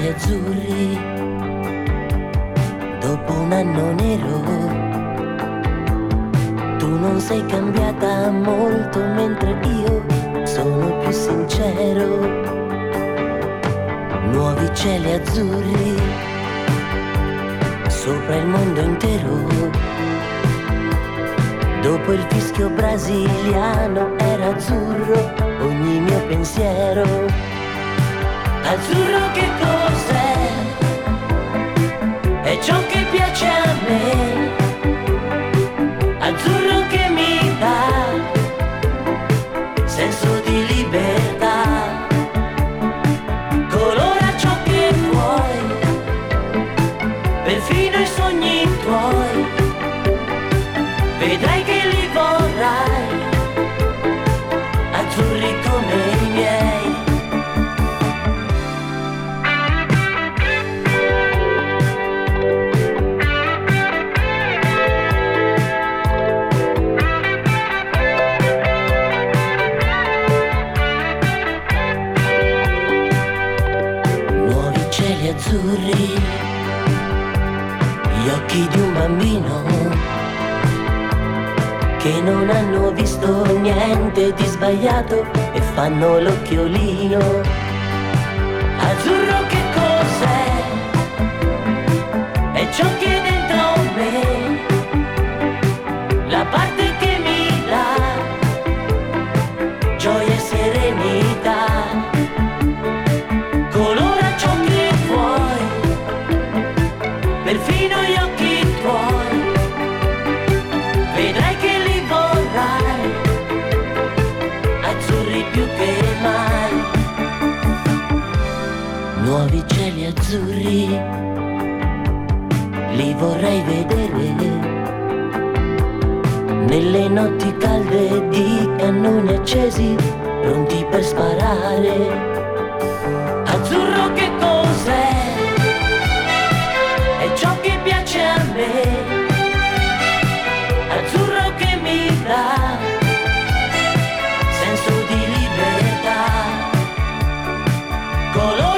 azzurri, dopo un anno nero, tu non sei cambiata molto mentre io sono più sincero. Nuovi cieli azzurri, sopra il mondo intero. Dopo il fischio brasiliano era azzurro ogni mio pensiero. Azzurro che cos'è? È ciò che piace a me. Azzurro che mi dà senso di libertà. Colora ciò che vuoi, perfino i sogni tuoi. Vedrai che li vorrai, azzurri come i miei. Nuovi cieli azzurri, gli occhi di un bambino che non hanno visto niente di sbagliato e fanno l'occhiolino. Azzurro che cos'è? È ciò che è dentro me, la parte che mi dà gioia e serenità. Colora ciò che vuoi, perfino gli occhi tuoi. Vedrai che più che mai. Nuovi cieli azzurri, li vorrei vedere nelle notti calde di cannoni accesi pronti per sparare. Azzurro che cos'è? È ciò che piace a me. Azzurro che mi dà senso di libertà. Colore